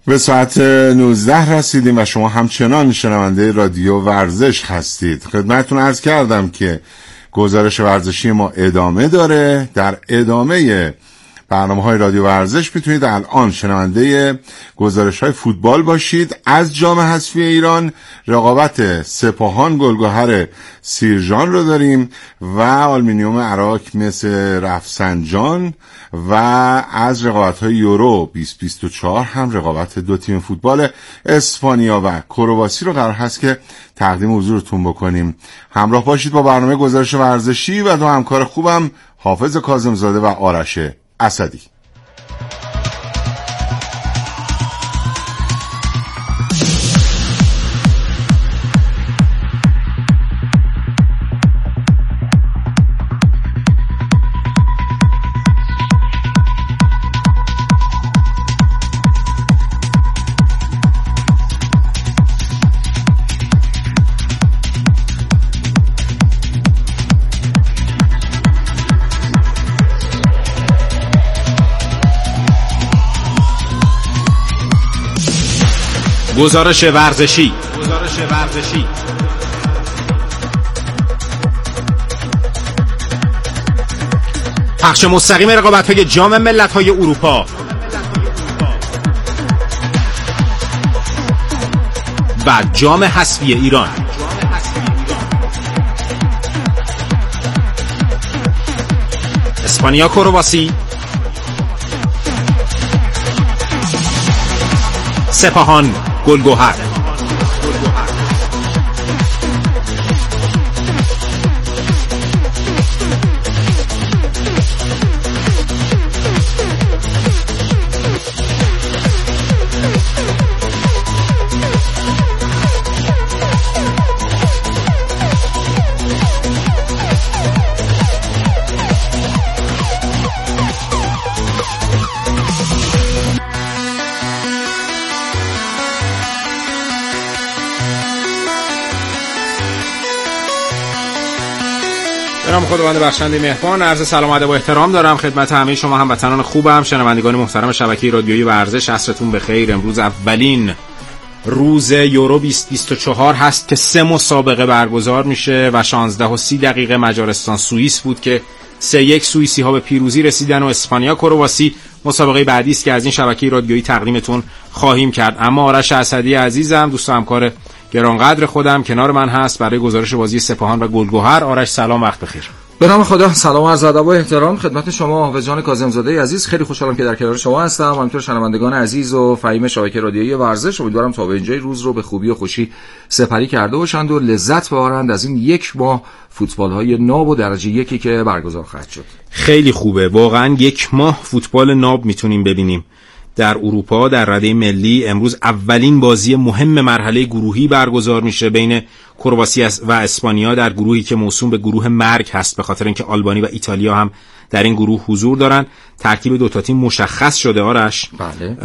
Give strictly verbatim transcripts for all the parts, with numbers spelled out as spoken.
به ساعت نوزده رسیدیم و شما همچنان شنونده رادیو ورزش هستید. خدمتتون عرض کردم که گزارش ورزشی ما ادامه داره. در ادامه برنامه‌های رادیو ورزش میتونید الان شنونده گزارش‌های فوتبال باشید. از جام حذفی ایران رقابت سپاهان گلگهر سیرجان رو داریم و آلومینیوم عراق مثل رفسنجان، و از رقابت‌های یورو بیست بیست و چهار هم رقابت دو تیم فوتبال اسپانیا و کرواسی رو قرار هست که تقدیم حضورتون بکنیم. همراه باشید با برنامه گزارش ورزشی و دو همکار خوبم حافظ کاظمزاده و آرش اسدی. گزارش ورزشی. گزارش ورزشی. پخش مستقیم رقابت‌های جام ملت‌های اروپا و جام حذفی ایران. اسپانیا کرواسی، سپاهان گلگهر. سلام خداوند بخشنده مهربان، عرض سلام و ادب و احترام دارم خدمت همه شما هموطنان خوبم، شنوندگان محترم شبکه رادیویی ورزش. عصرتون بخیر. امروز اولین روز یورو بیست بیست و چهار هست که سه مسابقه برگزار میشه و شانزده و سی دقیقه مجارستان سوئیس بود که سه یک سوئیسی ها به پیروزی رسیدن و اسپانیا کرواسی مسابقه بعدی است که از این شبکه رادیویی تقدیمتون خواهیم کرد. اما آرش اسدی عزیزم، دوست و همکار گرانقدر خودم، کنار من هست برای گزارش بازی سپاهان و گلگهر. آرش سلام، وقت بخیر. به نام خدا، سلام و عرض ادب و احترام خدمت شما حافظ جان کاظمزاده عزیز. خیلی خوشحالم که در کنار شما هستم، همینطور شنوندگان عزیز و فهیم شبکه رادیویی ورزش. امیدوارم تا به اینجای روز رو به خوبی و خوشی سپری کرده باشند و لذت ببرند از این یک ماه فوتبال‌های ناب و درجه یکی که برگزار خواهد شد. خیلی خوبه، واقعا یک ماه فوتبال ناب میتونیم ببینیم در اروپا. در رده ملی امروز اولین بازی مهم مرحله گروهی برگزار میشه بین کرواسی و اسپانیا در گروهی که موسوم به گروه مرگ هست، به خاطر اینکه آلبانی و ایتالیا هم در این گروه حضور دارن. ترکیب دو تا تیم مشخص شده آرش. بله.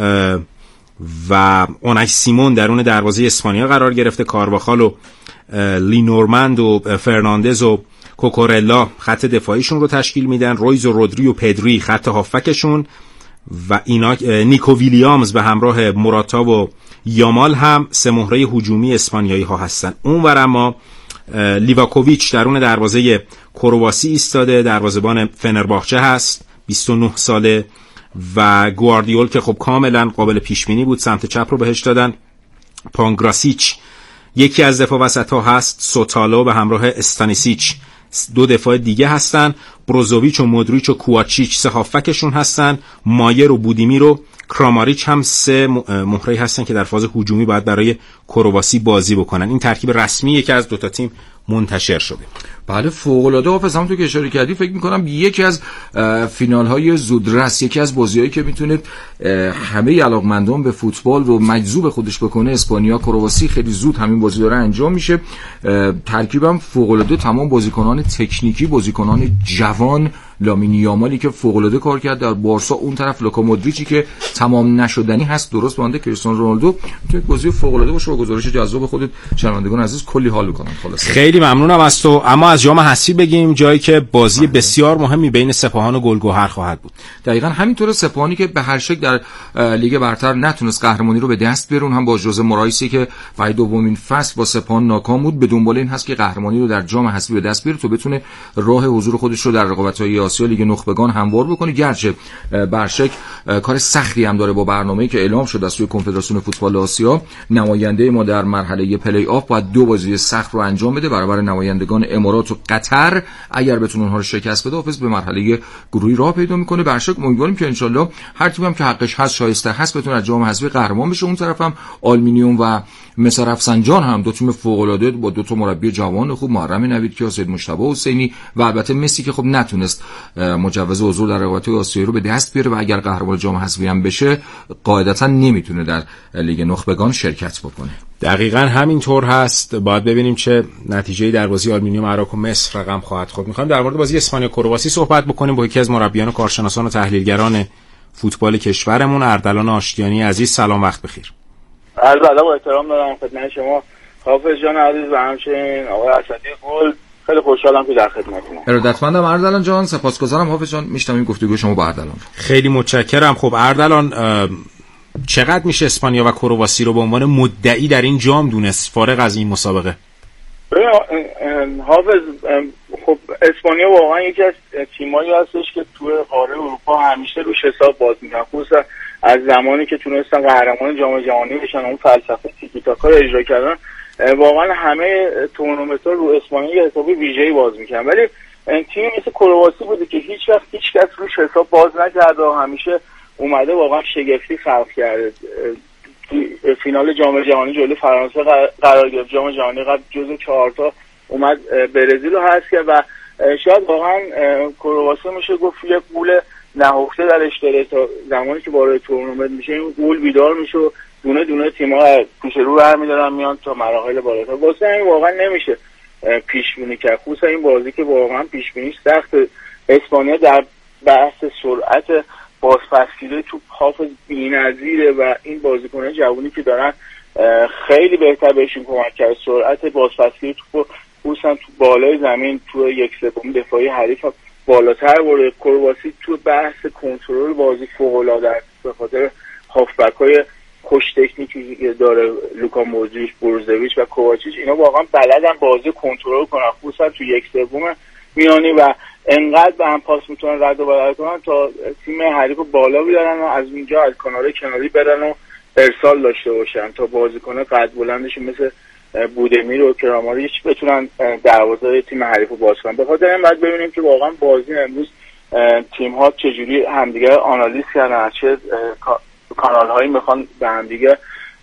و اونای سیمون درون دروازه اسپانیا قرار گرفته، کارواخال و لینورماند و فرناندز و کوکورلا خط دفاعیشون رو تشکیل میدن، رویز و رودری و پدری خط هافکشون و اینا نیکو ویلیامز به همراه موراتا و یامال هم سه مهره هجومی اسپانیایی ها هستن. اونور اما لیواکوویچ درون دروازه کرواسی ایستاده، دروازه‌بان فنرباخچه هست، بیست و نه ساله، و گواردیول که خب کاملا قابل پیش بینی بود سمت چپ رو بهش دادن. پانگراسیچ یکی از دفاع وسط ها هست، سوتالو به همراه استانیسیچ دو دفاع دیگه هستن، بروزوویچ و مودریچ و کوواچیچ سه هافکشون هستن، مایر و بودیمیر و کراماریچ هم سه مهره هستن که در فاز هجومی باید برای کرواسی بازی بکنن. این ترکیب رسمیه که از دو تا تیم منتشر شده. بله، فوق العاده. حافظ هم تو که اشاره کردی فکر می‌کنم یکی از فینال های زودرس، یکی از بازی‌هایی که میتونه همه علاقمندان به فوتبال رو مجذوب خودش بکنه. اسپانیا کرواسی خیلی زود همین بازی داره انجام میشه. ترکیبم فوق العاده، تمام بازیکنان تکنیکی، بازیکنان جوان لامین یامالی که فوق العاده کار کرد در بارسا، اون طرف لوکا مودریچی که تمام نشدنی هست، درست مانده کریستیانو رونالدو تو بازی فوق العاده باشه. با گزارش جذاب خودت شنوندگان عزیز کلی حال می‌کنن. خلاص خیلی ممنونم از تو. اما از جام حذفی بگیم، جایی که بازی بسیار مهمی بین سپاهان و گلگهر خواهد بود. دقیقاً همینطوره. سپاهانی که به هر شکل در لیگ برتر نتونست قهرمانی رو به دست بیارون، هم با ژوزه مورایسی که برای دومین فصل با سپاهان ناکام بود، به دنبال این هست که قهرمانی رو در جام حذفی به دست بیاره تا بتونه راه حضور خودش رو در رقابت‌های آسیا لیگ نخبگان هموار بکنه. گرچه برشک کار سختی هم داره با برنامه‌ای که اعلام شده از سوی کنفدراسیون فوتبال آسیا. نماینده ما در مرحله پلی آف باید دو بازی سخت رو انجام بده برابر نمایندگان امارات و قطر. اگر بتونه اونها رو شکست بده، حافظ به مرحله گروهی راه پیدا میکنه. برشک امیدواریم که انشالله هر تیمی هم که حقش هست، شایسته هست، بتونه از جام حذفی قهرمان بشه. اون طرف هم آلومینیوم و مس رفسنجان هم دو تیم فوق العاده با دو تا مربی جوان خوب، محرم نویدکیا، سید مجتبی حسینی و البته مسی که خب نتونست مجوز حضور در رقابت‌های آسیایی رو به دست بیاره و اگر قهرمان جام حذفی هم بشه قاعدتاً نمیتونه در لیگ نخبگان شرکت بکنه. دقیقاً همینطور هست. باید ببینیم چه نتیجه‌ای در بازی آلومینیوم عراق و مصر رقم خواهد خورد. می‌خوایم در مورد بازی اسپانیا کرواسی صحبت بکنیم با یکی از مربیان و کارشناسان و تحلیلگران فوتبال کشورمون، اردلان آشتیانی عزیز. سلام، وقت بخیر. عرض ادب و احترام دارم خدمت شما حافظ جان عزیز و همچنین آقای اسدی گل. خیلی خوشحالم که در خدمتتونم. ارادتمندم اردلان جان، سپاسگزارم حافظ جان. میشنویم گفتگو شما با اردلان. خیلی متشکرم. خب اردلان، چقدر میشه اسپانیا و کرواسی رو به عنوان مدعی در این جام دونست فارغ از این مسابقه؟ حافظ، خب اسپانیا واقعا یکی از تیمایی هستش که توی قاره اروپا همیشه روش حساب باز میکنن، خصوصا از زمانی که تونستن قهرمان جام جهانی بشن، اون فلسفه تیکی تاکا رو اجرا کردن. واقعا همه تورنمنت‌ها رو اسپانیا یه حسابی ویژه‌ای باز میکنن، ولی تیم مثل کرواسی بوده که هیچ وقت هیچ کس روش حساب باز نکرده و همیشه اومده واقعا شگفتی خلق کرده. فینال جام جهانی جلوی فرانسه قرار گرفت، جام جهانی قبل جزو چهار تا اومد برزیل رو حذف کرد و شاید واقعا کرواسی میشه گفت یک قول نهفته درش داره. تا زمانی که وارد تورنمنت میشه این قول بیدار میشه و دونه دونه تیم‌ها پیش رو برمی‌دارن میان تا مراحل بالاتر. واسه این واقعا نمیشه پیش بینی کرد، خصوصا این بازی که واقعا پیش بینیش سخت. اسپانیا در بحث سرعت بازپسگیری توپ حافظ بی‌نظیره و این بازیکنان جوانی که دارن خیلی بهتر بهشون کمک کرد. سرعت بازپسگیری توپ خصوصا تو بالای زمین تو یک سوم دفاعی حریف بالاتر برده. کرواسی تو بحث کنترل بازی فوق‌العاده است به خاطر هافبک‌های خوش تکنیکی داره، لوکا مودریچ، بروزویچ و کوواچیچ. اینا واقعا بلدن بازی کنترل کنن، خصوصا تو یک سوم میانی و انقدر به هم پاس میتونن رد و بدل کنن تا تیم حریف بالا بیارن و از اونجا از کناره کناری برن و ارسال داشته باشن تا بازیکن قد بلندش مثل بودمیر و کراماریچ بتونن دروازه تیم حریف رو باز کنن. به خاطر این باید ببینیم که واقعا بازی امروز تیم ها چجوری همدیگه آنالیز کردن، چه کانال هایی میخوان به همدیگه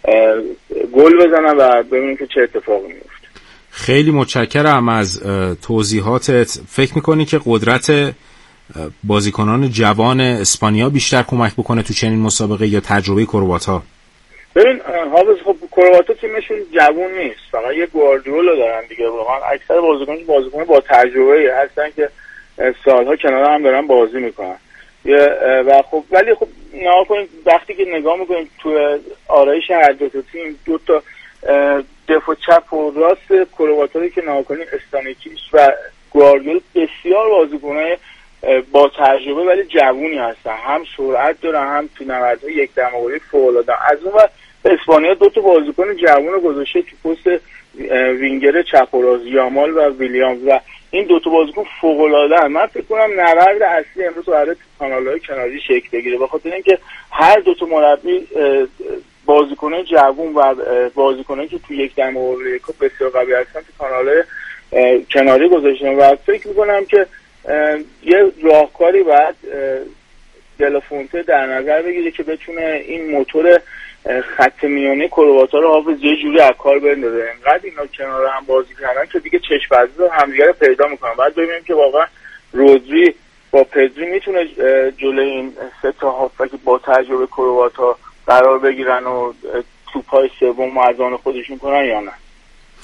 گل بزنن و ببینیم که چه اتفاقی میفته. خیلی متشکرم از توضیحاتت. فکر میکنی که قدرت بازیکنان جوان اسپانیا بیشتر کمک بکنه تو چنین مسابقه یا تجربه کرواتا؟ ببین حافظ، خب کرواتا تیمشون جوان نیست، فقط یه گواردیولا دارن دیگه. واقعا اکثر بازیکنان بازیکن با تجربه هستن که سالها کنار هم دارن بازی میکنن و خب ولی خب نگاه کنید وقتی که نگاه میکنید تو آرایش هر دو تا تیم، دو تا دفاع چپ و راست کرواتا که نگاه کنید استانیکیش و گواردیولا بسیار بازیکنای با تجربه ولی جوونی هستن، هم سرعت دارن هم تو نبردهای یک دماغوری فوق‌العاده. از اون وقت اسپانیا دو تا بازیکن جوون گذاشته تو پست وینگر چپ و راست، یامال و ویلیامز و این دو تا بازیکن فوق‌العاده. من فکر کنم نبرد اصلی امروز قراره تو کانال‌های کناری شکل بگیره، به خاطر اینکه هر دو تا مربی بازیکنان جوون و بازیکنانی که تو یک دماغوری بسیار قوی هستن تو کانال‌های کناری گذاشتن و فکر می‌کنم که یه راهکاری باید دلافونته در نظر بگیره که بتونه این موتور خط میانه کرواتا رو حافظ یه جوری از کار بندازه. انقدر اینا کنار هم بازی کردن که دیگه چشم بازی رو همدیگه رو پیدا میکنن. بعد ببینیم که واقعا رودری با پدری میتونه جلوی این سه تا هافبک با تجربه کرواتا قرار بگیرن و توپای سوم از آن خودشون کنن یا نه.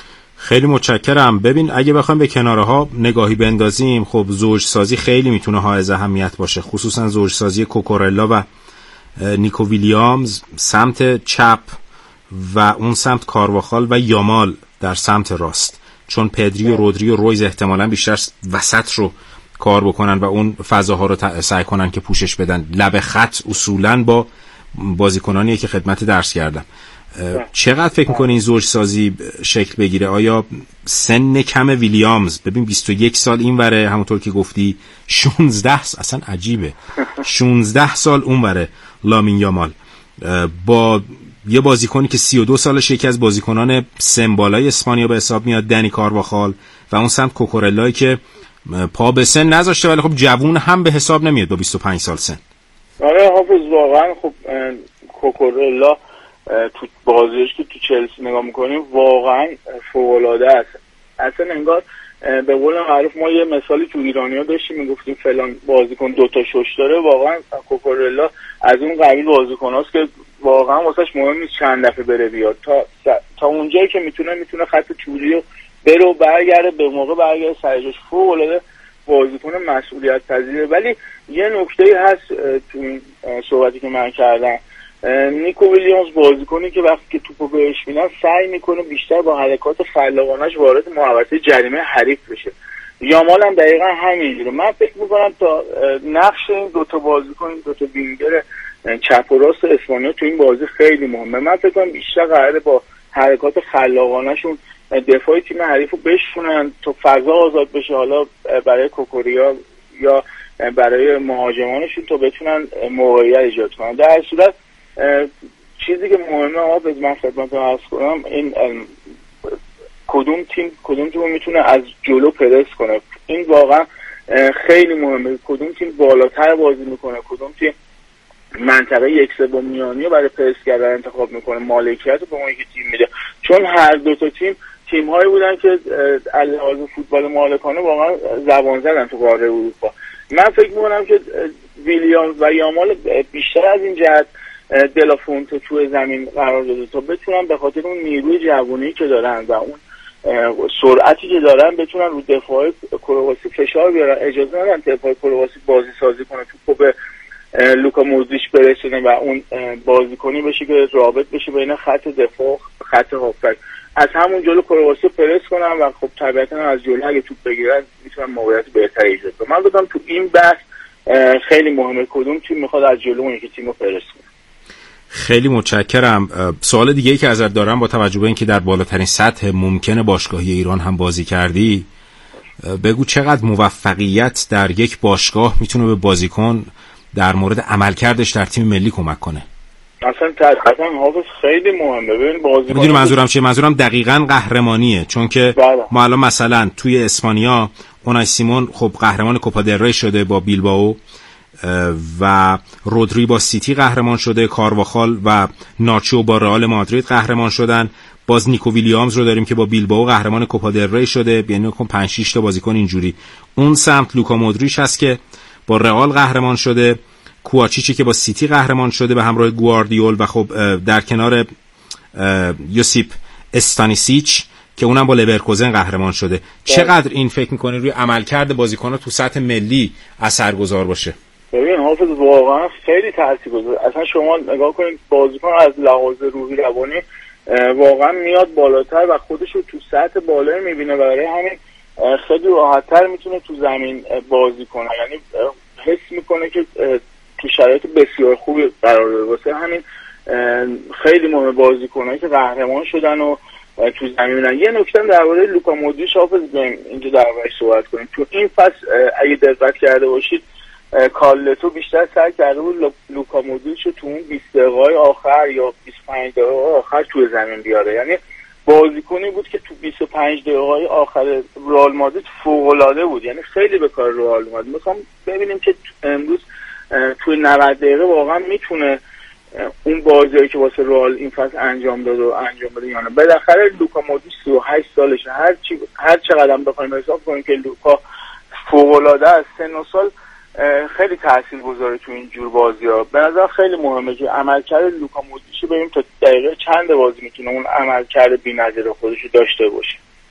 خیلی متشکرم. ببین اگه بخوایم به کناره ها نگاهی بندازیم، خب زوج سازی خیلی میتونه حائز اهمیت باشه، خصوصا زوج سازی کوکورلا و نیکو ویلیامز سمت چپ و اون سمت کارواخال و یامال در سمت راست، چون پدری و رودری و رویز احتمالاً بیشتر وسط رو کار بکنن و اون فضاها رو سعی کنن که پوشش بدن. لب خط اصولاً با بازیکنانیه که خدمت درس کردم. چقدر فکر می‌کنی این زوج سازی شکل بگیره؟ آیا سن کم ویلیامز، ببین بیست و یک سال این وره، همونطور که گفتی شانزده، اصلا عجیبه، شانزده سال اون وره لامین یامال، با یه بازیکنی که سی و دو سالش، یکی از بازیکنان سمبالای اسپانیا به حساب میاد، دنی کارواخال، و اون سمت کوکورلایی که پا به سن نذاشته ولی خب جوون هم به حساب نمیاد با بیست و پنج سال سن. آره حافظ، واقعا خب کوکورلا تو بازیش که تو چلسی نگاه میکنیم واقعا فوق‌العاده است. اصلا انگار به قول معروف ما یه مثالی تو ایرانی‌ها داشتیم میگفتیم فلان بازیکن دوتا شش داره، واقعا کوکورلا از اون قبیل بازیکناست که واقعا واسش مهم نیست چند دفعه بره بیاد، تا تا اونجایی که میتونه میتونه خط طولی رو بره و برگرده، به موقع برگرده سر جاش. فوق‌العاده بازیکن مسئولیت پذیره. ولی یه نکته‌ای هست تو این صحبتی که من کردم، نیکو ویلیامز بازیکنی که وقتی که توپو بهش میدن سعی میکنه بیشتر با حرکات خلاقانش وارد محوطه جریمه حریف بشه. یامال هم دقیقا همینجوره. من فکر میکنم تا نقش این دوتا بازیکن، این دوتا وینگر چپ و راست اسپانیا تو این بازی خیلی مهمه. من فکر کنم بیشتر قراره با حرکات خلاقانشون دفاع تیم حریفو بشونن تا فضا آزاد بشه، حالا برای کوکوریا یا برای مهاجمانشون تا بتونن موقعیت ایجاد کنن. در صورت چیزی که مهمه ها به من خدمت عرض کنم، این کدوم تیم کدوم تیم میتونه از جلو پرس کنه. این واقعا خیلی مهمه. کدوم تیم بالاتر بازی میکنه، کدوم تیم منطقه یک سوم میانی رو برای پرس کردن انتخاب میکنه، مالکیت رو به اون یکی تیم میده. چون هر دو تا تیم تیم هایی بودن که علاوه فوتبال مالکانه واقعا زبان زدن تو قاره اروپا. من فکر میکنم که ویلیامز و یامال بیشتر از این جهت دلافونت تو زمین قرار داده تا بتونن به خاطر اون نیروی جوانی که دارن و اون سرعتی که دارن بتونن رو دفاع کرواسی فشار بیارن، اجازه ندن دفاع کرواسی بازی سازی کنه، توپو به لوکا مودریچ برسونه و اون بازیکنی بشه که رابط بشه بین خط دفاع خط هافبک. از همون جلو کرواسی پرس کنن و خب طبیعتا از جلو اگه توپ بگیرن میتونن موقعیت بهتری ایجاد کنن. من بگم تو این بحث خیلی مهمه کدوم تیم میخواد از جلو اون یکی تیمو پرس کنه. خیلی متشکرم. سوال دیگه‌ای که ازت دارم، با توجه به اینکه در بالاترین سطح ممکن باشگاهی ایران هم بازی کردی، بگو چقدر موفقیت در یک باشگاه میتونه به بازیکن در مورد عملکردش در تیم ملی کمک کنه؟ اصلا اصلا حافظ خیلی مهمه. ببین بازیکن، میدونی منظورم چیه؟ منظورم دقیقاً قهرمانیه، چون که بله. ما الان مثلا توی اسپانیا اونای سیمون خب قهرمان کوپا دل ری شده با بیلبائو و رودری با سیتی قهرمان شده، کارواخال و ناچو با رئال مادرید قهرمان شدن، باز نیکو ویلیامز رو داریم که با بیلبائو قهرمان کوپا دل ری شده، یعنی پنج شش تا بازیکن اینجوری. اون سمت لوکا مودریچ هست که با رئال قهرمان شده، کوواچیچی که با سیتی قهرمان شده به همراه گواردیول و خب در کنار یوسیپ استانیسیچ که اونم با لورکوزن قهرمان شده. چقدر این فکر می‌کنی روی عملکرد بازیکن‌ها تو سطح ملی اثرگذار باشه؟ ببین حافظ واقعا خیلی تاثیرگذاره. اصلا شما نگاه کنید بازیکن از لحاظ روحی روانی واقعا میاد بالاتر و خودش رو تو سطح بالایی میبینه، برای همین خیلی راحت‌تر میتونه تو زمین بازی کنه، یعنی حس میکنه که تو شرایط بسیار خوبی قرار داره. واسه همین خیلی مهمه بازیکنایی که قهرمان شدن و تو زمین میرن. یه نکته درباره لوکا مودریچ حافظ اینجا درباره‌اش صحبت کنیم. تو این فصل اگه دقت کرده باشید کارلتو بیشتر سعی کرده بود لوکا مودریچ رو تو اون بیست دقیقه آخر یا بیست و پنج دقیقه آخر توی زمین بیاره، یعنی بازیکنی بود که تو بیست و پنج دقیقه آخر رئال مادرید فوق‌العاده بود، یعنی خیلی به کار رئال اومد. میخوام ببینیم که امروز توی نود دقیقه واقعا میتونه اون بازیایی که واسه رئال این فصل انجام داد و انجام بده یا نه. بالاخره لوکا مودریچ سی و هشت سالشه، هر چی هر چقدر هم بخوایم حساب کنیم که لوکا فوق‌العاده است، سن و سال خیلی تاثیرگذاره تو این جور بازی‌ها. به نظر خیلی مهمه که عملکرد لوکا مودریچ ببینیم تا دقیقه چند بازی میتونه اون عملکرد بی‌نظیر خودش رو داشته باشه.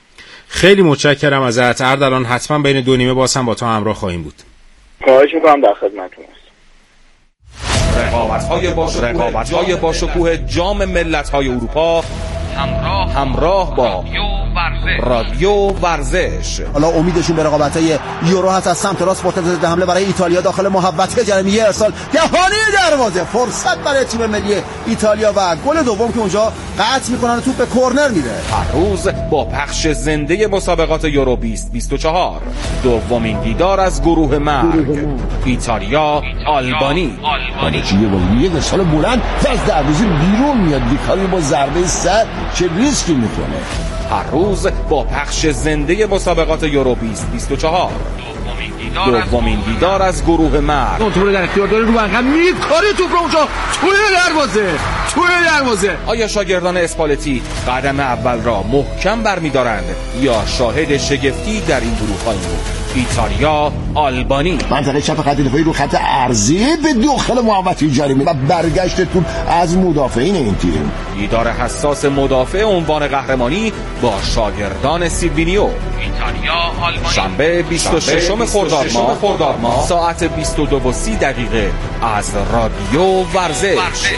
خیلی متشکرم ازت اردلان. حتما بین دو نیمه باز هم با تو همراه خواهیم بود. خواهش میکنم، در خدمتتون هستم. رقابت‌های باشکوه رقابت‌های باشکوه جام ملت‌های اروپا همراه همراه با رادیو ورزش. حالا امیدشون به رقابت‌های یورو هست. از سمت راست مرتضی حمله برای ایتالیا داخل محوطه جریمه، ارسال دهانی دروازه، فرصت برای تیم ملی ایتالیا و گل دوم که اونجا قطع می‌کنن و توپ به کرنر میره. هر روز با پخش زنده مسابقات یورو بیست بیست و چهار. دومین دیدار از گروه مرگ، ایتالیا آلبانی. آلبانی با یک ارسال بلند از دروازه بیرون میاد، بیکاری با ضربه سر چه ریسکی میکنه. هر روز با پخش زنده مسابقات یورو بیست بیست و چهار. دومین دیدار از گروه مرگ. توپ رو در اختیار داره، رو عقب میکاره توپ رو اونجا توی دروازه، توی دروازه. آیا شاگردان اسپالتی قدم اول را محکم برمی‌دارند یا شاهد شگفتی در این گروه‌های ایتالیا آلبانی؟ منطقه چپ خط دفاعی رو خط عرضی به داخل محوطه جریمه و برگشت توپ از مدافعین این تیم. دیدار حساس مدافع عنوان قهرمانی با شاگردان سیلوینیو. ایتالیا آلبانی شنبه بیست و ششم خرداد ماه ساعت بیست و دو و سی دقیقه از رادیو ورزش.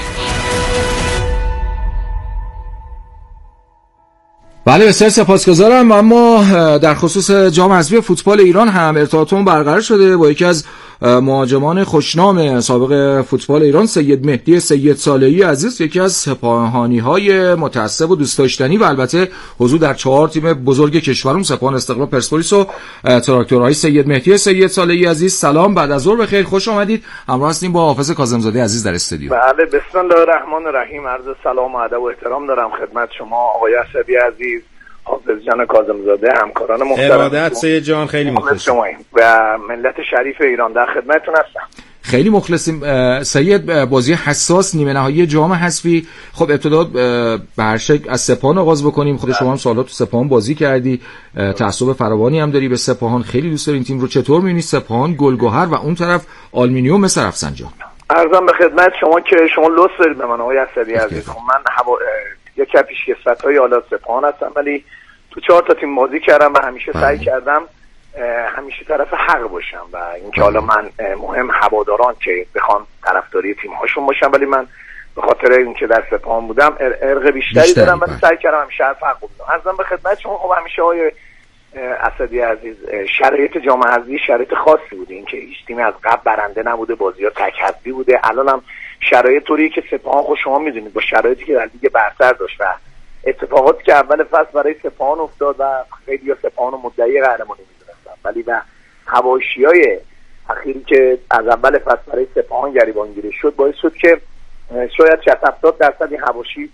بله بسیار سپاسگزارم. اما در خصوص جام حذفی فوتبال ایران هم ارتباطمون برقرار شده با یکی از مهاجمان خوشنام سابق فوتبال ایران، سید مهدی سید صالحی عزیز، یکی از سپاهانی‌های متعصب و دوست داشتنی و البته حضور در چهار تیم بزرگ کشورمون، سپاهان، استقلال، پرسپولیس و تراکتورهای. سید مهدی سید صالحی عزیز سلام، بعد از ظهر بخیر، خوش آمدید. همراه هستیم با حافظ کاظم‌زاده عزیز در استودیو. بله، بسم الله الرحمن الرحیم. عرض سلام و ادب و احترام دارم خدمت شما آقای اسدی عزیز، حافظ جان کاظم‌زاده، همکاران محترم. ارادت سید جان، خیلی مخلصم. و ملت شریف ایران در خدمتتون هستم. خیلی مخلصیم. سید، بازی حساس نیمه نهایی جام حذفی، خب ابتدا به هر شکل از سپاهان آغاز بکنیم. خود شما هم سالات تو سپاهان بازی کردی، تعصب فراوانی هم داری به سپاهان، خیلی دوست داری این تیم رو. چطور می‌بینی سپاهان، گلگهر و اون طرف آلومینیوم مثل رفسنجان؟ عرضم به خدمت شما که شما لطف دارید به من آقای اسدی عزیز. من هوا یک پیشکسوت‌های آلا سپاهان هستم، ولی تو چهار تا تیم بازی کردم و همیشه سعی کردم همیشه طرف حق باشم و اینکه حالا من مهم هواداران که بخوان طرفداری تیم هاشون باشم، ولی من به خاطر اینکه در سپاهان بودم ارق بیشتری دارم، ولی سعی کردم همیشه حرف حق بودم. عرضم به خدمت شما خب همیشه آقای اسدی عزیز شرایط جام حذفی شرایط خاصی بوده، اینکه هیچ تیمی از قبل برنده نبوده، بازی‌ها تک حذفی بوده. الانم شرایط طوریه که سپاهان خود شما می‌دونید با شرایطی که در لیگ برتر داشت و اتفاقاتی که اول فصل برای سپاهان افتاد و خیلی ها سپاهان مدعی قهرمانی می‌دونستن، ولی به حواشی‌های اخیری که از اول فصل برای سپاهان گریبانگیری شد باعث شد که شاید شصت هفتاد درصد این حواشی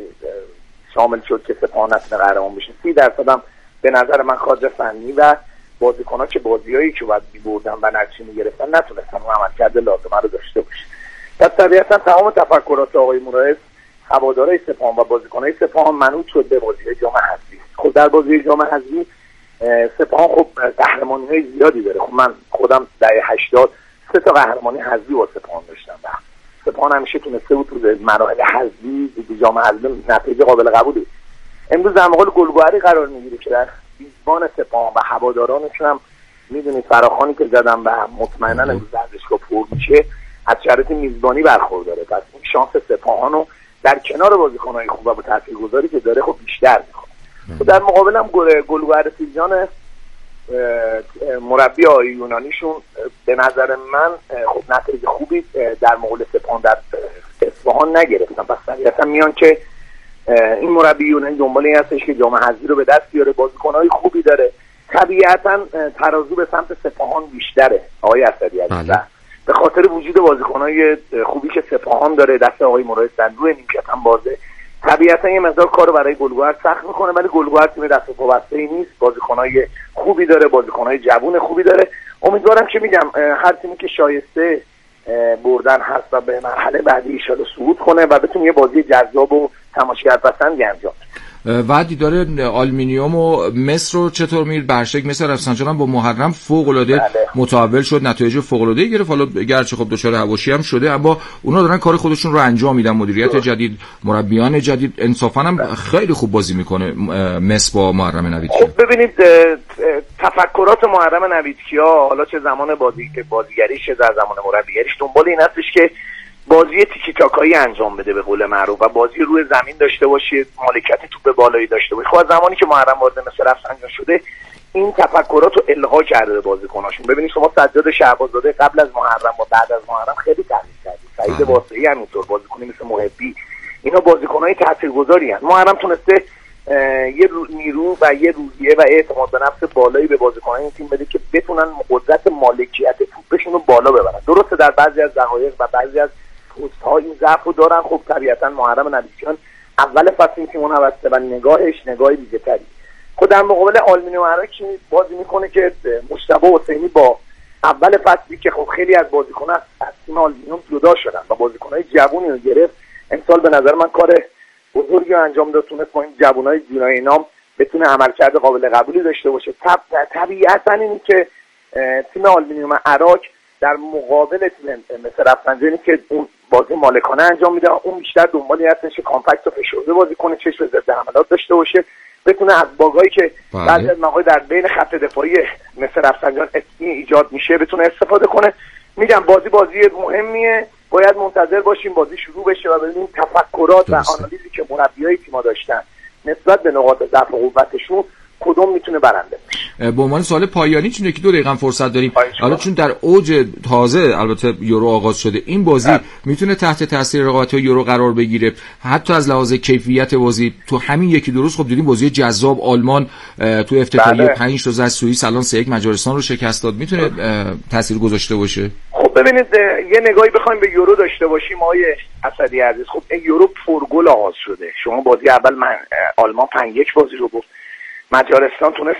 شامل شد که سپاهان نتونه قهرمان بشه. سی درصد هم به نظر من خارج فنی و بازیکن‌ها که بازیایی که باید می‌بردن و نتیجه می‌گرفتن نتونستن اون عملکرد لازمه رو داشته باشن. پس طبیعتاً تمام تفکرات آقای مورایز، هوادارهای سپاهان و بازیکن‌های سپاهان منوط شد به بازی جام حذفی. خب در بازی جام حذفی سپاهان خب قهرمانی‌های زیادی داره. خب من خودم دهه هشتاد سه تا قهرمانی حذفی با سپاهان داشتم و سپاهان همیشه تونسته بود تو مراحل حذفی جام حذفی نتیجه قابل قبولی. امروز در مقابل گلگهری قرار میگیره که در میزبان سپاهان و هوادارانشون هم میدونید فراخوانی که زدن و مطمئنا امروز ورزشگاه پر میشه، از شرایط میزبانی برخورداره. پس این شانس سپاهان رو در کنار بازیکن‌های خوب و با تاثیرگذاری که داره خب بیشتر می‌کنه. خب در مقابل هم گلگهر سیرجان مربی آقای یونانیشون به نظر من خب نتیجه خوبی در مقابل سپاهان در اصفهان نگرفتن. پس طبیعتا میان که این مربی یونانی دنبال این هستش که جام حذفی رو به دست بیاره، بازیکن‌های خوبی داره، طبیعتا ترازو به سمت سپاهان بیشتره آقای اسدی عزیز. به خاطر وجود بازیکن‌های خوبی که سپاهان داره، دست آقای مراد صندوق نیمکت هم بازه، طبیعتا یه مقدار کارو برای گلگهر سخت میکنه، ولی گلگهر تیم دست و پا بسته‌ای نیست، بازیکن‌های خوبی داره، بازیکن‌های جوون خوبی داره. امیدوارم که میگم هر تیمی که شایسته بردن هست و به مرحله بعدی ان شاءالله صعود کنه و بتونه یه بازی جذاب و تماشاگر پسندی انجام بده. و دیدار آلومینیوم و مصر رو چطور میرید؟ برشک مثل رفسنجان هم با محرم فوق العاده متحول شد، نتایج فوق العاده گرفت. حالا گرچه خب دچار حواشی هم شده اما اونا دارن کار خودشون رو انجام میدن، مدیریت جدید، مربیان جدید، انصافا هم خیلی خوب بازی میکنه مصر با محرم نویدکیا. خب ببینید تفکرات محرم نویدکیا حالا چه زمان بازی بازیگریش چه در زمان مربیگریش دنبال این هستش که بازی تیکی تاکایی انجام بده به قول معروف و بازی روی زمین داشته باشه، مالکیت توپ بالایی داشته باشه. خب زمانی که محرم وارد مثل رفسنجان شده این تفکرات رو الغا کرده به بازیکناشون. ببینید شما سجاد شهبازاده قبل از محرم و بعد از محرم خیلی تغییر کرد. سعید واسعی همینطور، بازیکنی مثل محبی، اینا بازیکنای تاثیرگذاری هستند. محرم تونسته یه نیرو و یه روحیه و اعتماد به نفس بالایی به بازیکنان این تیم بده که بتونن قدرت مالکیت توپشون رو بالا ببرن. درسته در بعضی از دقایق و بعضی از پست‌ها این ضعف رو دارن. خب طبیعتا محرم نویدکیان اول فصل این تیمون هسته و نگاهش نگاهی دیگه‌تری. خب در مقابل آلومینیوم عراق بازی میکنه که مجتبی حسینی با اول فصلی که خب خیلی از بازیکن‌ها از تیم آلومینیوم جدا شدن و بازیکن‌های جوونی رو گرفت. امسال به نظر من کار بزرگی انجام داد، تونست با این جوانای جونای نام بتونه عملکرد قابل قبولی داشته باشه. طب... طبیعتا این که تیم آلومینیوم عراق در مقابل تیم مثل رفسنجانی که اون بازی مالکانه انجام میده، اون بیشتر دنبالی هستش که کامپکت و فشرده بازی کنه، چشم ضد حملات داشته باشه، بتونه از باگایی که بعضی از مواقع در بین خط دفاعی مثل رفسنجان ایجاد میشه بتونه استفاده کنه. میگم بازی بازی مهمیه، باید منتظر باشیم بازی شروع بشه و ببینیم تفکرات و آنالیزی که مربیای تیم‌ها داشتن نسبت به نقاط ضعف و قوتشون کدوم میتونه برنده بشه. به عنوان سوال پایانی چون یکی دو دقیقه فرصت داریم، حالا چون در اوج تازه البته یورو آغاز شده، این بازی اه. میتونه تحت تاثیر رقابت‌های یورو قرار بگیره حتی از لحاظ کیفیت بازی؟ تو همین یکی دو روز خب دیدیم بازی جذاب آلمان تو افتتاحیه پنج تا زد سوئیس، الان سه یک مجارستان رو شکست داد، میتونه تاثیر گذاشته باشه؟ خب ببینید یه نگاهی بخوایم به یورو داشته باشیم آقای اسدی عزیز، خب این یورو پرگل آغاز شده. شما بازی اول من آلمان پنج یک بازی رو برد، مجارستان تونست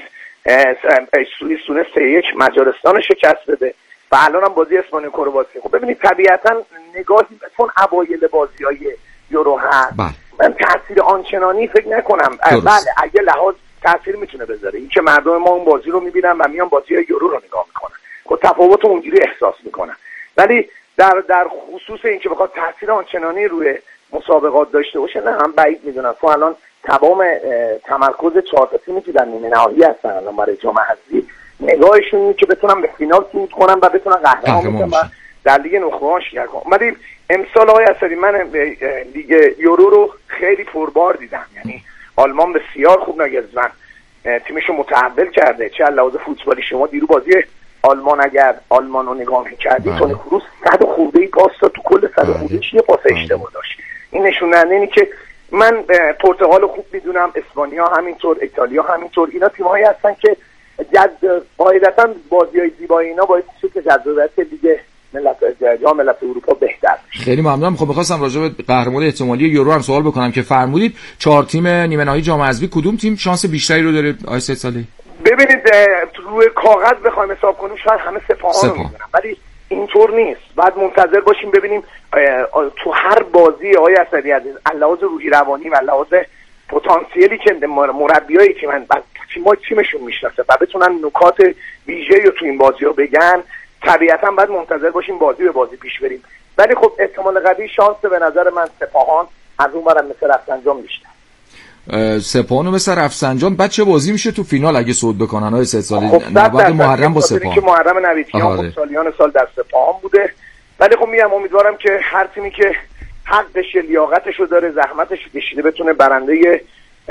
سوئیس تونست سه یک مجارستان رو شکست بده و الان هم بازی اسپانیا کرواسی. خب ببینید طبیعتا نگاهی چون اوایل بازی‌های یورو هست من تاثیر آنچنانی فکر نکنم. بله اگه لحاظ تاثیر میتونه بذاره، این که مردم ما اون بازی رو میبینن و میان بازی‌های یورو رو نگاه میکنن، خب تفاوت اونجوری احساس میکنن. ولی در در خصوص این که بخواد تاثیر آنچنانی روی مسابقات داشته باشه نه، هم بعید میدونم. تو الان تمام تمرکز چهار تا تیمی که در نیمه نهایی هستن الان برای جام حذفی نگاهشون اینه که بتونن به فینال صعود کنن و بتونن قهرمان بشن و در لیگ نخبگان شرکت کنن. ولی امسال آقای اسدی من لیگ یورو رو خیلی پربار دیدم، یعنی آلمان بسیار خوب نگذرن، تیمشو متحول کرده. چه لحاظ فوتبالی شما دیرو بازی آلمان اگر آلمان رو نگاه می‌کردی تونی کروس صد خورده‌ای پاس داد، تو کل صد خورده‌اش یه پاس اشتباه داشت. این نشون دهنده اینه که من پرتغال خوب میدونم، اسپانیا همینطور، ایتالیا همینطور، اینا تیم‌هایی هستن که جد قاعدتاً بازی‌های زیبای اینا باعث میشه که جذابیت لیگ ملت جام ملت اروپا بهتر بشه. خیلی ممنونم. خب می‌خواستم راجع به قهرمان احتمالی یورو هم سوال بکنم که فرمودید چهار تیم نیمه نهایی جام حذفی کدوم تیم شانس بیشتری رو داره آقای سید صالحی؟ ببینید روی کاغذ بخوایم حساب کنیم شاید همه سپاهان رو می‌دونن، ولی اینطور نیست. بعد منتظر باشیم ببینیم تو هر بازی آقای اسدی عزیز علاوه روحی روانی و علاوه پتانسیلی که مربیای تیم تیم‌ها تیمشون میشناسه و بتونن نکات ویژه‌ای رو تو این بازی‌ها بگن، طبیعتاً بعد منتظر باشیم بازی به بازی پیش بریم. ولی خب احتمال قوی شانس به نظر من سپاهان، از اون برم مثل رفسنجان بیشتر. سپاهان و مثل رفسنجان بعد چه بازی میشه تو فینال اگه صعود بکنن های سه سالی؟ خب بعد محرم با سپاهان که محرم نویدکیان سالیان سال در سپاهان بوده. ولی خب میگم امیدوارم که هر تیمی که حقش لیاقتشو داره زحمتش کشیده بتونه برنده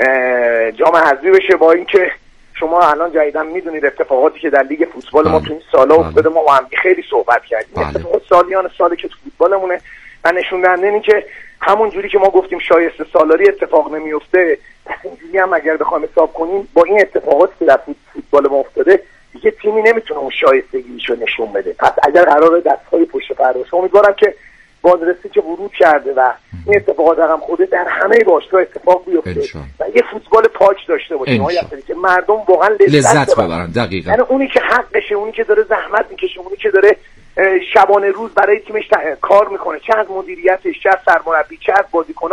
جام حذفی بشه. با اینکه شما الان جدیداً میدونید اتفاقاتی که در لیگ فوتبال بله. ما تو این سالا افتاده، ما با هم خیلی صحبت کردیم بله. اتفاقات سالیان سالی که تو فوتبالمونه و نشون دهنده اینه که همون جوری که ما گفتیم شایسته سالاری اتفاق نمیفته، اینجوری هم اگر بخوایم حساب کنیم با این اتفاقاتی که در فوتبال ما افتاده دیگه تیمی نمیتونه اون شایستگیشو نشون بده. پس اگر قراره دست‌های پشت پرده باشه، امیدوارم که بازرسی که ورود کرده و این اتفاقات رقم خورده در همه باشگاه اتفاق بیفته و یه فوتبال پاک داشته باشیم های که مردم واقعا لذت, لذت ببرن. دقیقاً یعنی اونی که حقشه، اونی که داره زحمت میکشه، اونی که داره شبانه روز برای تیمش کار میکنه، چه از مدیریتش، چه از سرمربی، چه از بازیکن‌ها،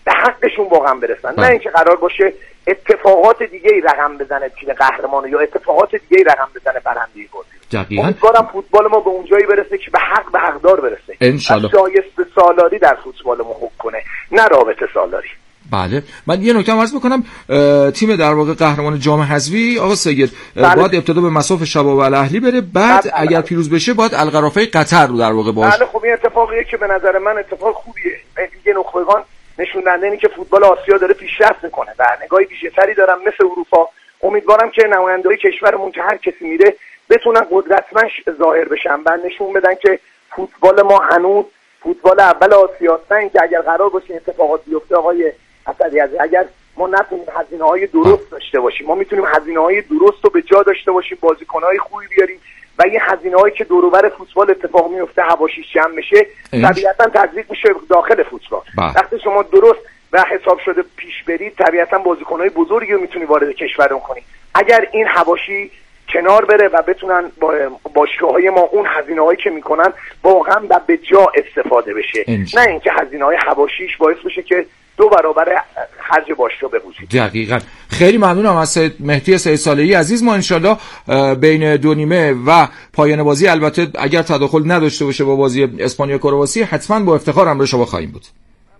به حقشون واقعا برسن. بله. نه اینکه قرار باشه اتفاقات دیگه ای رقم بزنه تیم قهرمان یا اتفاقات دیگه ای رقم بزنه برنده بازی. دقیقاً. امیدوارم فوتبال ما به اونجایی برسه که به حق به حقدار برسه. انشالله. شایسته سالاری در فوتبال ما حکم کنه، نه رابطه سالاری. بله. من یه نکته عرض بکنم، تیم در واقع قهرمان جام حذفی آقا سید بله. باید ابتدا به مصاف شباب الاهلی بره، بعد بله. اگر پیروز بشه باید القرافه قطر رو در واقع باشه. بله خب این اتفاقیه که به نظر من اتفاق خوبیه. دیگه نخبگان نشون دهنده اینه که فوتبال آسیا داره پیشرفت میکنه و نگاهی ویژه‌تری دارن مثل اروپا. امیدوارم که نماینده‌های کشورمون که هر کسی میره بتونن قدرتمند ظاهر بشن و نشون بدن که فوتبال ما هنوز فوتبال اول آسیاست. نه اینکه اگر قرار باشه اتفاقات بیفته آقای اسدی عزیز، اگر ما نتونیم هزینه‌های درست داشته باشیم، ما میتونیم هزینه‌های درست رو به جا داشته باشیم، بازیکن‌های خوبی بیاریم و این هزینه‌هایی که دور و بر فوتبال اتفاق میفته حواشیش جمع میشه، طبیعتاً تزریق میشه داخل فوتبال. وقتی شما درست و حساب شده پیش برید، طبیعتاً بازیکن‌های بزرگی رو میتونی وارد کشورمون کنی. اگر این حواشی کنار بره و بتونن با باشگاه‌های ما اون هزینه‌هایی که میکنن واقعا و به جا استفاده بشه، انشا. نه اینکه هزینه‌های حواشیش باعث بشه که دو برابر خرج باشگاه بپوشید. دقیقاً. خیلی ممنونم از سید مهدی سید صالحی عزیز. ما انشالله بین دو نیمه و پایان بازی، البته اگر تداخل نداشته باشه با بازی اسپانیا کرواسی، حتما با افتخار همراه شما خواهیم بود.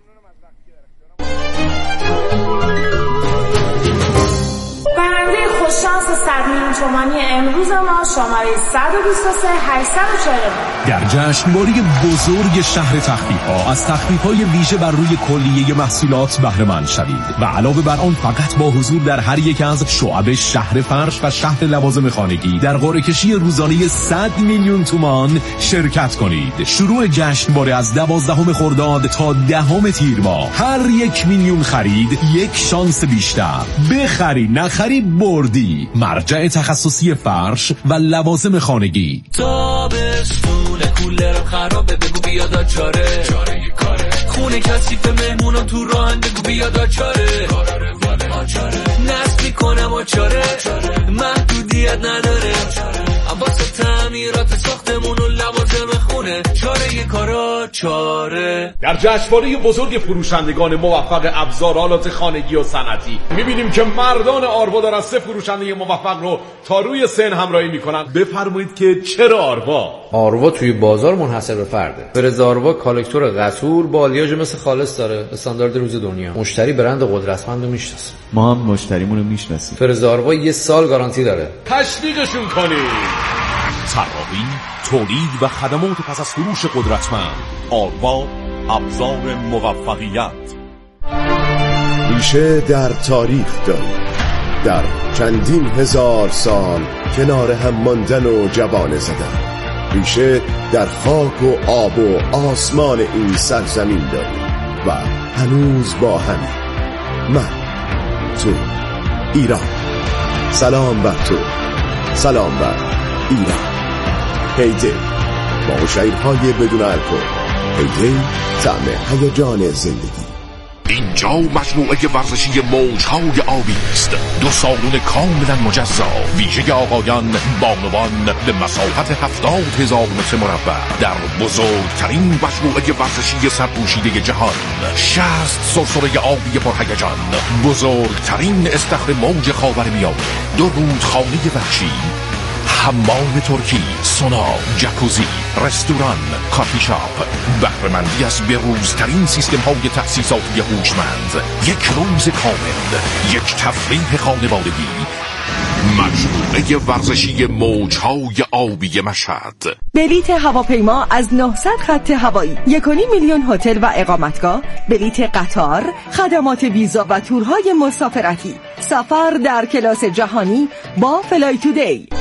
شانس صد میلیون تومانی امروز ما شماره صد و بیست و سه هشتصد و چهل در جشنواره بزرگ شهر تخفیف‌ها از تخفیف‌های ویژه بر روی کلیه محصولات بهره مند شوید و علاوه بر آن فقط با حضور در هر یک از شعب شهر فرش و شهر لوازم خانگی در قرعه کشی روزانه صد میلیون تومان شرکت کنید. شروع جشنواره از دوازدهم خرداد تا دهم تیر ماه. هر یک میلیون خرید یک شانس بیشتر. بخری نخری بردی. مرجع تخصصی فرش و لوازم خانگی. تابستون کولرم خرابه بگو بیاد چاره چاره کاره خونه کثیف مهمونم تو راهن بگو بیاد چاره کاره چاره نصب کنم و چاره محدودیت نداره واسه تعمیرات ساختمون و لوازم خونه چاره کارا چاره. در جشنواره بزرگ فروشندگان موفق ابزارالات خانگی و صنعتی میبینیم که مردان آروا دارن سه فروشنده موفق رو تا روی سن همراهی میکنن. بفرمایید که چرا آروا؟ آروا توی بازار منحصر به فرده. فرز آروا کالکتور قطور با آلیاژ مثل خالص داره، استاندارد روز دنیا. مشتری برند قدرتمند رو میشناسه. ما هم مشتریمون رو میشناسیم. فرز آروا یه سال گارانتی داره. تشویقشون کنید. طراحی، تولید و خدمات پس از فروش قدرتمند. آروا، ابزار موفقیت. ریشه در تاریخ داریم، در چندین هزار سال کنار هم ماندن و جوانه زدن. ریشه در خاک و آب و آسمان این سرزمین داریم و هنوز با هم. من، تو، ایران. سلام بر تو، سلام بر ایران. هیده با شعرهای بدون الکل. هیده طعم هیجان زندگی. اینجا مجموعه ورزشی موجهای آبی است. دو سالن کاملا مجزا، ویژه آقایان بانوان به مساحت هفتاد هزار متر مربع در بزرگترین مجموعه ورزشی سرپوشیده جهان. شصت سرسره آبی پرهیجان، بزرگترین استخر موج خاورمیانه، دو رودخانه وحشی، حمام ترکی، سونا، جکوزی، رستوران، کافی شاپ، بهره‌مندی از به‌روزترین سیستم های تأسیساتی هوشمند، یک روز کامل، یک تفریح خانوادگی. مجموعه ورزشی موجهای آبی مشهد. بلیت هواپیما از نهصد خط هوایی، یک و نیم میلیون هتل و اقامتگاه، بلیت قطار، خدمات ویزا و تورهای مسافرتی، سفر در کلاس جهانی با فلای تودی.